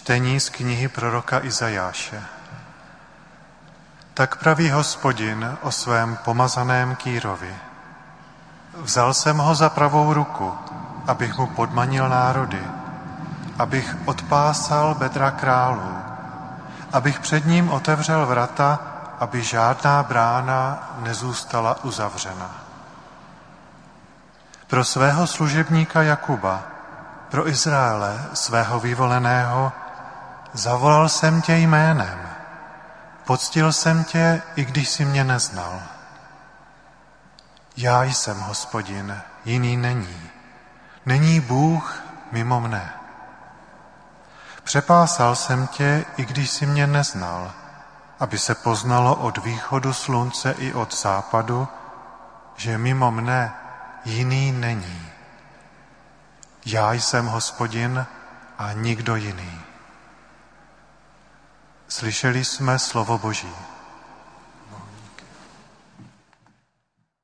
Čtení z knihy proroka Izajáše. Tak praví Hospodin o svém pomazaném kýrovi. Vzal jsem ho za pravou ruku, abych mu podmanil národy, abych odpásal bedra králů, abych před ním otevřel vrata, aby žádná brána nezůstala uzavřena. Pro svého služebníka Jakuba, pro Izraele, svého vyvoleného, zavolal jsem tě jménem. Poctil jsem tě, i když jsi mě neznal. Já jsem Hospodin, jiný není. Není Bůh mimo mne. Přepásal jsem tě, i když jsi mě neznal, aby se poznalo od východu slunce i od západu, že mimo mne jiný není. Já jsem Hospodin a nikdo jiný. Slyšeli jsme slovo Boží.